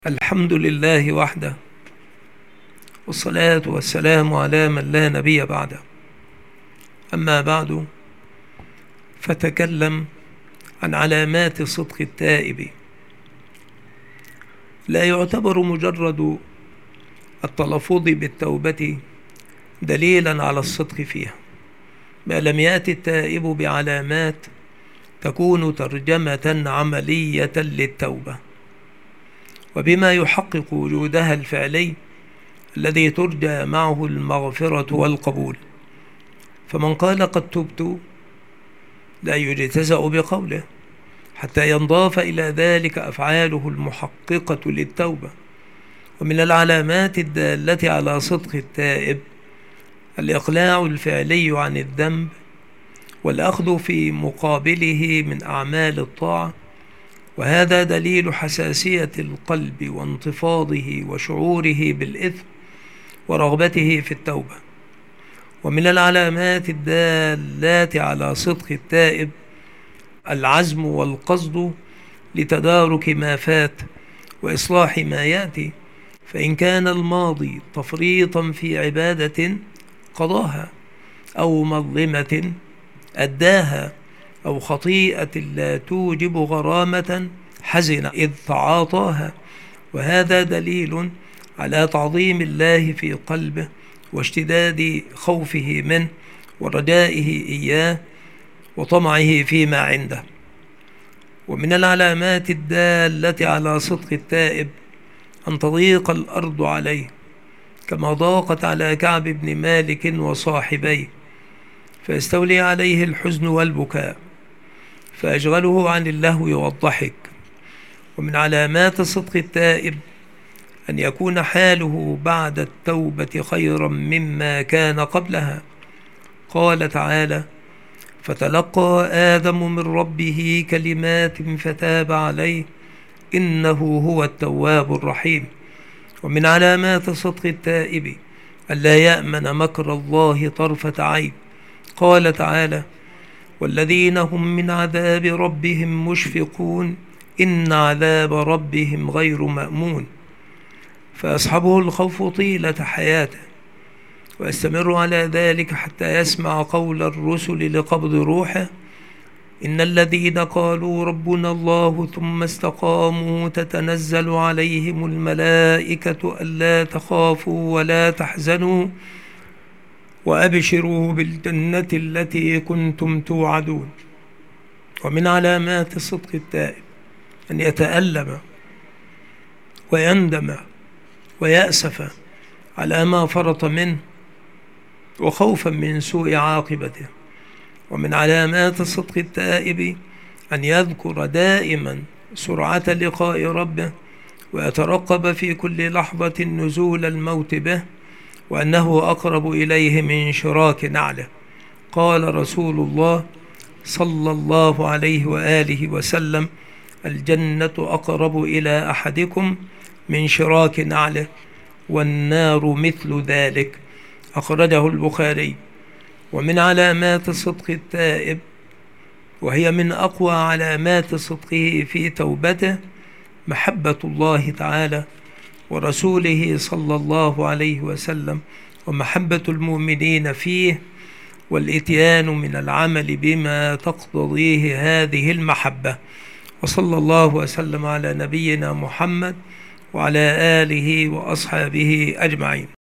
الحمد لله وحده، والصلاة والسلام على من لا نبي بعده. أما بعد، فتكلم عن علامات صدق التائب. لا يعتبر مجرد التلفظ بالتوبة دليلا على الصدق فيها، ما لم يأتي التائب بعلامات تكون ترجمة عملية للتوبة، وبما يحقق وجودها الفعلي الذي ترجى معه المغفرة والقبول. فمن قال قد تبت لا يجتزأ بقوله حتى ينضاف إلى ذلك أفعاله المحققة للتوبة. ومن العلامات الدالة على صدق التائب الإقلاع الفعلي عن الذنب والأخذ في مقابله من أعمال الطاعة، وهذا دليل حساسية القلب وانتفاضه وشعوره بالإثم ورغبته في التوبة. ومن العلامات الدالات على صدق التائب العزم والقصد لتدارك ما فات وإصلاح ما يأتي، فإن كان الماضي تفريطا في عبادة قضاها، أو مظلمة أداها، أو خطيئة لا توجب غرامة حزن إذ تعاطاها، وهذا دليل على تعظيم الله في قلبه واشتداد خوفه منه ورجائه إياه وطمعه فيما عنده. ومن العلامات الدالة على صدق التائب أن تضيق الأرض عليه كما ضاقت على كعب بن مالك وصاحبيه، فيستولي عليه الحزن والبكاء فأشغله عن اللهو والضحك. ومن علامات صدق التائب أن يكون حاله بعد التوبة خيرا مما كان قبلها. قال تعالى: فتلقى آدم من ربه كلمات فتاب عليه إنه هو التواب الرحيم. ومن علامات صدق التائب ألا يأمن مكر الله طرفة عين. قال تعالى: والذين هم من عذاب ربهم مشفقون إن عذاب ربهم غير مأمون. فأصحبه الخوف طيلة حياته، ويستمر على ذلك حتى يسمع قول الرسل لقبض روحه: إن الذين قالوا ربنا الله ثم استقاموا تتنزل عليهم الملائكة ألا تخافوا ولا تحزنوا وأبشروا بالجنة التي كنتم توعدون. ومن علامات صدق التائب أن يتألم ويندم ويأسف على ما فرط منه وخوفا من سوء عاقبته. ومن علامات صدق التائب أن يذكر دائما سرعة لقاء ربه، ويترقب في كل لحظة نزول الموت به، وأنه أقرب إليه من شراك نعله. قال رسول الله صلى الله عليه وآله وسلم: الجنة أقرب إلى أحدكم من شراك نعله، والنار مثل ذلك. أخرجه البخاري. ومن علامات صدق التائب، وهي من أقوى علامات صدقه في توبته، محبة الله تعالى ورسوله صلى الله عليه وسلم، ومحبة المؤمنين فيه، والإتيان من العمل بما تقتضيه هذه المحبة. وصلى الله وسلم على نبينا محمد وعلى آله وأصحابه أجمعين.